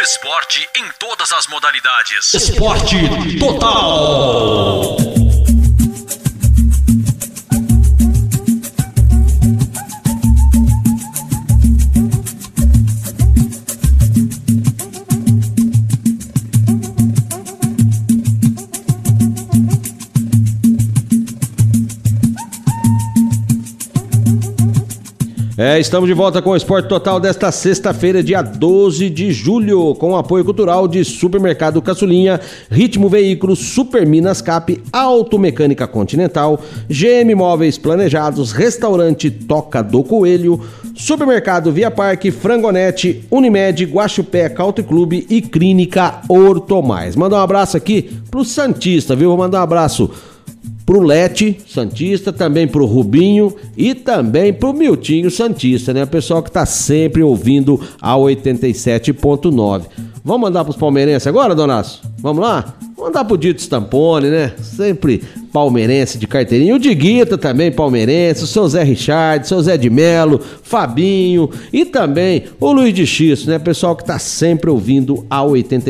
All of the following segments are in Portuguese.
esporte em todas as modalidades. Esporte Total. Estamos de volta com o Esporte Total desta sexta-feira, dia 12 de julho, com o apoio cultural de Supermercado Caçulinha, Ritmo Veículos, Super Minas Cap, Automecânica Continental, GM Móveis Planejados, Restaurante Toca do Coelho, Supermercado Via Parque, Frangonete, Unimed, Guaxupé, Country Clube e Clínica Ortomais. Mandar um abraço aqui pro Santista, viu? Vou mandar um abraço pro Lete Santista, também pro Rubinho e também pro Miltinho Santista, né? O pessoal que tá sempre ouvindo a 87.9. Vamos mandar pros palmeirenses agora, Donaço? Vamos lá? Vamos mandar pro Dito Stampone, né? Sempre palmeirense de carteirinha. O Diguita também palmeirense, o seu Zé Richard, o seu Zé de Melo, Fabinho e também o Luiz de Xisto, né? Pessoal que tá sempre ouvindo a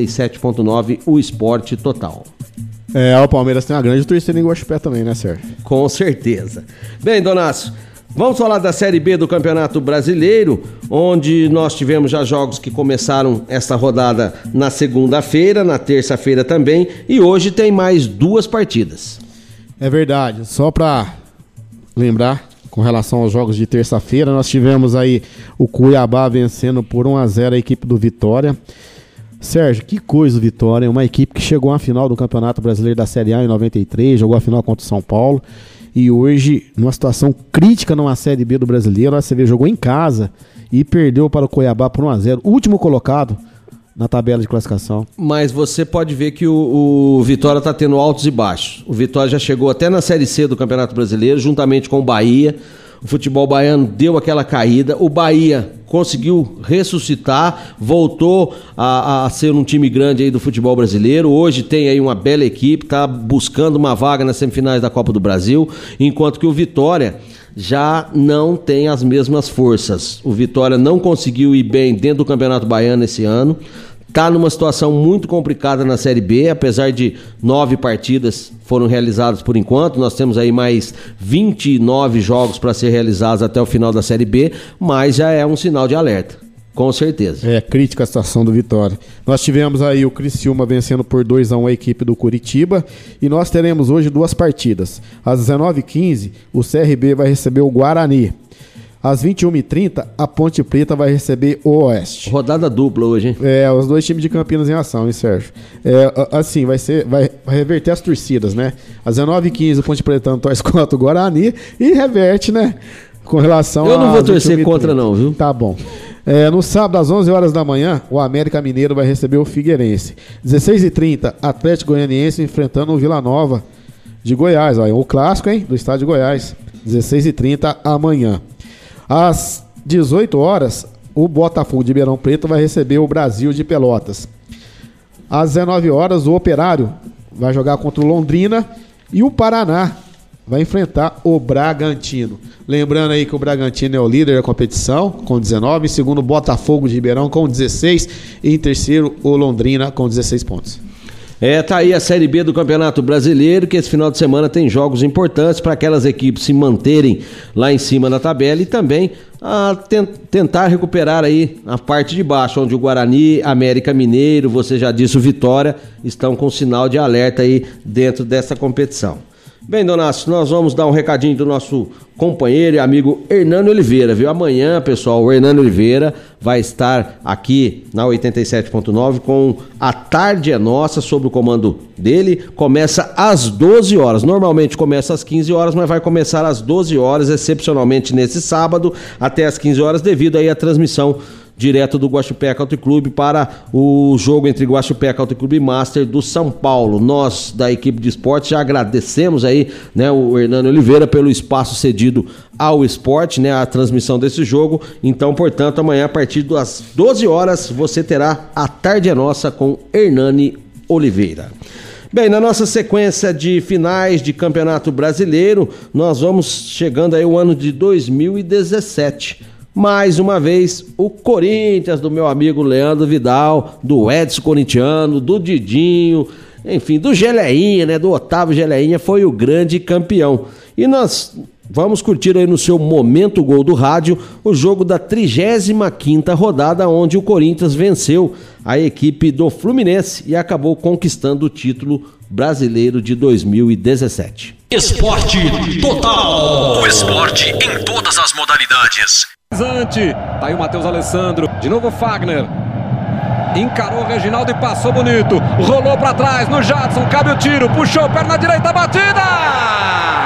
87.9, o Esporte Total. O Palmeiras tem uma grande torcida em Guaxupé também, né, Sérgio? Com certeza. Bem, Donácio, vamos falar da Série B do Campeonato Brasileiro, onde nós tivemos já jogos que começaram essa rodada na segunda-feira, na terça-feira também, e hoje tem mais 2 partidas. É verdade. Só para lembrar, com relação aos jogos de terça-feira, nós tivemos aí o Cuiabá vencendo por 1-0 a equipe do Vitória. Sérgio, que coisa o Vitória, uma equipe que chegou à final do Campeonato Brasileiro da Série A em 93, jogou a final contra o São Paulo, e hoje, numa situação crítica numa Série B do Brasileiro, você vê, jogou em casa e perdeu para o Cuiabá por 1-0, último colocado na tabela de classificação. Mas você pode ver que o Vitória está tendo altos e baixos. O Vitória já chegou até na Série C do Campeonato Brasileiro, juntamente com o Bahia. O futebol baiano deu aquela caída, o Bahia conseguiu ressuscitar, voltou a ser um time grande aí do futebol brasileiro. Hoje tem aí uma bela equipe, está buscando uma vaga nas semifinais da Copa do Brasil, enquanto que o Vitória já não tem as mesmas forças. O Vitória não conseguiu ir bem dentro do Campeonato Baiano esse ano. Está numa situação muito complicada na Série B, apesar de 9 partidas foram realizadas por enquanto. Nós temos aí mais 29 jogos para ser realizados até o final da Série B, mas já é um sinal de alerta, com certeza. É crítica a situação do Vitória. Nós tivemos aí o Criciúma vencendo por 2-1 a equipe do Curitiba, e nós teremos hoje 2 partidas. Às 19h15, o CRB vai receber o Guarani. Às 21h30, a Ponte Preta vai receber o Oeste. Rodada dupla hoje, hein? Os 2 times de Campinas em ação, hein, Sérgio? Assim, vai reverter as torcidas, né? Às 19h15, o Ponte Preta torce contra o Guarani e reverte, né? Com relação a... Eu não vou torcer contra não, viu? Tá bom. No sábado, às 11h da manhã, o América Mineiro vai receber o Figueirense. 16h30, Atlético Goianiense enfrentando o Vila Nova de Goiás. Ó, o clássico, hein? Do estado de Goiás. 16h30 amanhã. Às 18h, o Botafogo de Ribeirão Preto vai receber o Brasil de Pelotas. Às 19h, o Operário vai jogar contra o Londrina e o Paraná vai enfrentar o Bragantino. Lembrando aí que o Bragantino é o líder da competição, com 19, em segundo o Botafogo de Ribeirão com 16 e em terceiro o Londrina com 16 pontos. Tá aí a Série B do Campeonato Brasileiro, que esse final de semana tem jogos importantes para aquelas equipes se manterem lá em cima da tabela e também tentar recuperar aí a parte de baixo, onde o Guarani, América Mineiro, você já disse, o Vitória, estão com sinal de alerta aí dentro dessa competição. Bem, Donácio, nós vamos dar um recadinho do nosso companheiro e amigo Hernani Oliveira, viu? Amanhã, pessoal, o Hernani Oliveira vai estar aqui na 87.9 com A Tarde é Nossa, sob o comando dele. Começa às 12 horas. Normalmente começa às 15 horas, mas vai começar às 12 horas, excepcionalmente nesse sábado, até às 15 horas, devido aí à transmissão direto do Guaxupé Country Club para o jogo entre Guaxupé Country Club e Master do São Paulo. Nós, da equipe de esporte, já agradecemos aí, né, o Hernani Oliveira pelo espaço cedido ao esporte, né, a transmissão desse jogo. Então, portanto, amanhã a partir das 12 horas você terá A Tarde é Nossa com Hernani Oliveira. Bem, na nossa sequência de finais de Campeonato Brasileiro, nós vamos chegando aí o ano de 2017. mais uma vez, o Corinthians do meu amigo Leandro Vidal, do Edson Corintiano, do Didinho, enfim, do Geleinha, né, do Otávio Geleinha, foi o grande campeão. E nós vamos curtir aí no seu Momento Gol do Rádio o jogo da 35ª rodada, onde o Corinthians venceu a equipe do Fluminense e acabou conquistando o título brasileiro de 2017. Esporte Total. O esporte em todas as modalidades. Tá aí o Matheus Alessandro, de novo o Fagner. Encarou o Reginaldo e passou bonito. Rolou pra trás no Jadson, cabe o tiro, puxou, perna direita, batida!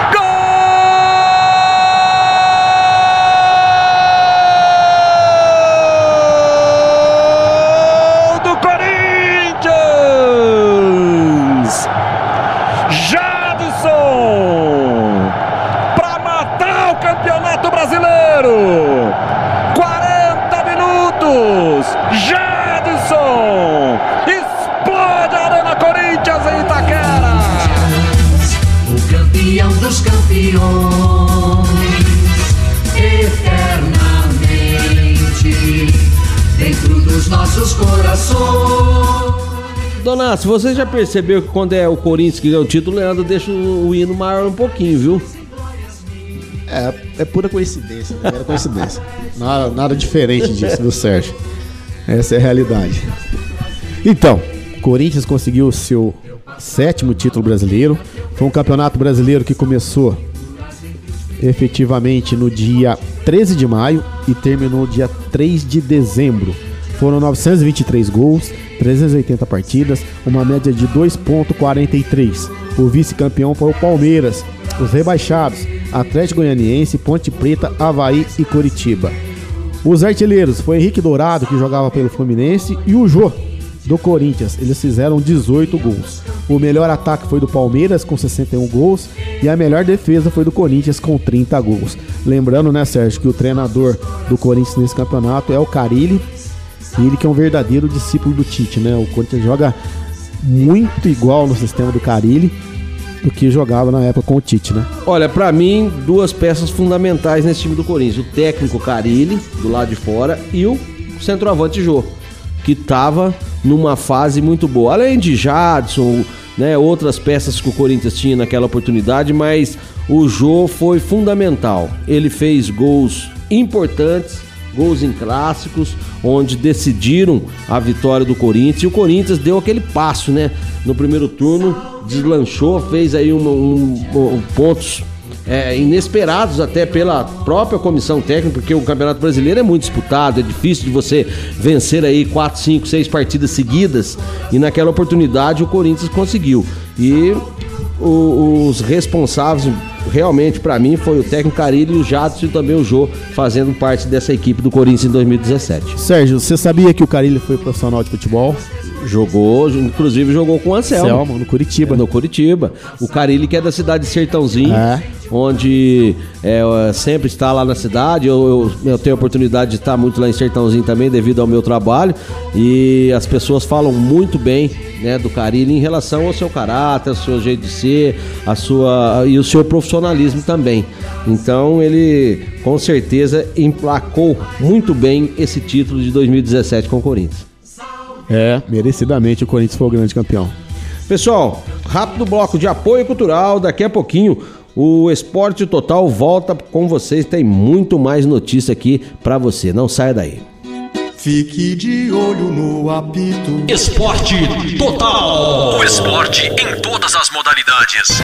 Brasileiro, 40 minutos, Jadson explode a Arena Corinthians em Itaquera. O campeão dos campeões, eternamente, dentro dos nossos corações. Donato, você já percebeu que quando é o Corinthians que ganha o título, o Leandro deixa o hino maior um pouquinho, viu? É pura coincidência, né? Era coincidência. Nada diferente disso, viu, Sérgio? Essa é a realidade. Então, Corinthians conseguiu o seu 7º título brasileiro. Foi um campeonato brasileiro que começou efetivamente no dia 13 de maio e terminou no dia 3 de dezembro. Foram 923 gols, 380 partidas, uma média de 2,43. O vice-campeão foi o Palmeiras. Os rebaixados, Atlético Goianiense, Ponte Preta, Avaí e Coritiba. Os artilheiros foi Henrique Dourado, que jogava pelo Fluminense, e o Jô, do Corinthians. Eles fizeram 18 gols. O melhor ataque foi do Palmeiras, com 61 gols, e a melhor defesa foi do Corinthians, com 30 gols. Lembrando, né, Sérgio, que o treinador do Corinthians nesse campeonato é o Carille, e ele que é um verdadeiro discípulo do Tite, né? O Corinthians joga muito igual no sistema do Carille do que jogava na época com o Tite, né? Olha, pra mim, duas peças fundamentais nesse time do Corinthians. O técnico Carille, do lado de fora, e o centroavante Jô, que tava numa fase muito boa. Além de Jadson, né, outras peças que o Corinthians tinha naquela oportunidade, mas o Jô foi fundamental. Ele fez gols importantes, gols em clássicos, onde decidiram a vitória do Corinthians, e o Corinthians deu aquele passo, né? No primeiro turno, deslanchou, fez aí pontos inesperados até pela própria comissão técnica, porque o Campeonato Brasileiro é muito disputado, é difícil de você vencer aí 4, 5, 6 partidas seguidas, e naquela oportunidade o Corinthians conseguiu. E os responsáveis realmente pra mim foi o técnico Carille e o Jadson, e também o Jô, fazendo parte dessa equipe do Corinthians em 2017. Sérgio, você sabia que o Carille foi profissional de futebol? Jogou, inclusive jogou com o Anselmo. No Curitiba. No Curitiba. O Carille, que é da cidade de Sertãozinho, onde sempre está lá na cidade. Eu tenho a oportunidade de estar muito lá em Sertãozinho também, devido ao meu trabalho. E as pessoas falam muito bem, né, do Carille em relação ao seu caráter, ao seu jeito de ser, e o seu profissionalismo também. Então ele, com certeza, emplacou muito bem esse título de 2017 com o Corinthians. Merecidamente o Corinthians foi o grande campeão. Pessoal, rápido bloco de apoio cultural. Daqui a pouquinho o Esporte Total volta com vocês. Tem muito mais notícia aqui pra você. Não saia daí. Fique de olho no apito. Esporte Total. O esporte em todas as modalidades.